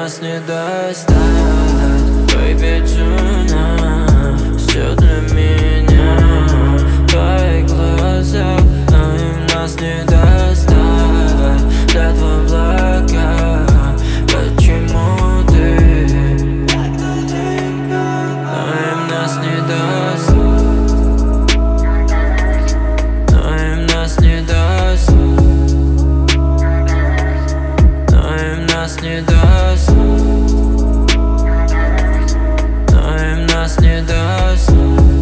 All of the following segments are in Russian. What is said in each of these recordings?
нас не достать, baby, tonight. Все для меня, твои глаза, но им нас не достать. Взгляд в облака, почему ты? Но им нас не достать, но им нас не достать, но им нас не даст, но им нас не даст.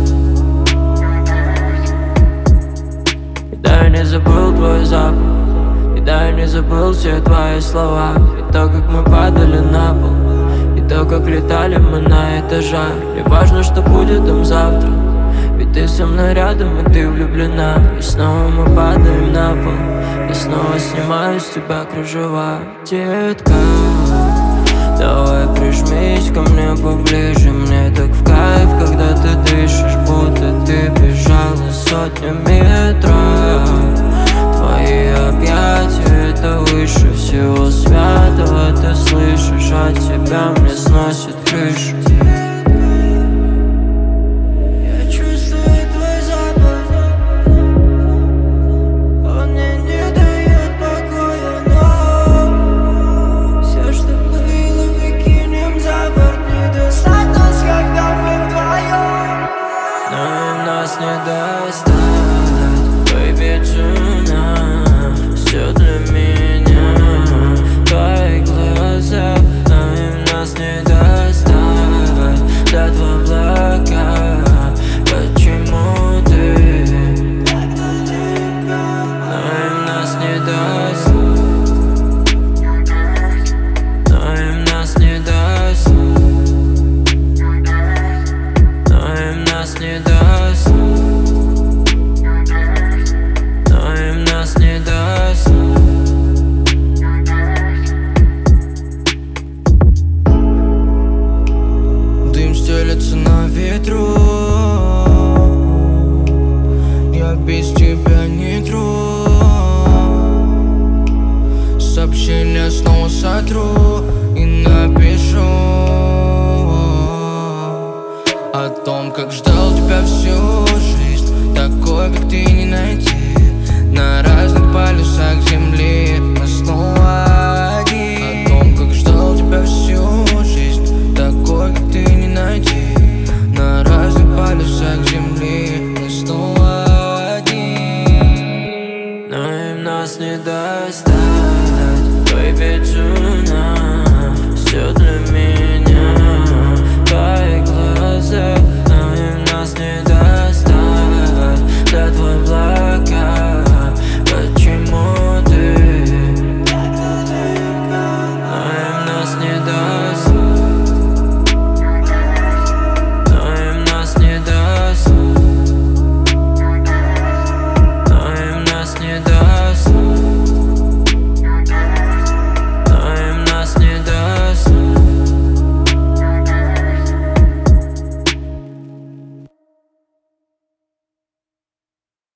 И да, я не забыл твой запах, и да, я не забыл все твои слова, и то, как мы падали на пол, и то, как летали мы на этажах. Не важно, что будет там завтра, ведь ты со мной рядом, и ты влюблена. И снова мы падаем на пол, и снова снимаю с тебя кружева. Детка, давай прижмись ко мне поближе. Мне так в кайф, когда ты дышишь, будто ты бежала сотню метров. Твои объятия, это выше всего святого. Ты слышишь, от тебя мне сносит крышу. Нас не достать, baby, tonight. Все для меня, твои глаза, но им нас не достать. Взгляд в облака, почему ты? Но им нас не даст, но им нас не даст, но им нас не даст. Дым стелется на ветру, я без тебя не тру. Сообщение снова сотру и напишу о том, как ждал тебя всю жизнь. Такой, как ты, не найти на разных полюсах земли. Мы снова одни. О том, как ждал тебя всю жизнь. Такой, как ты, не найти на разных полюсах земли. Мы снова одни. Но им нас не достать, baby, tonight. Все для меня.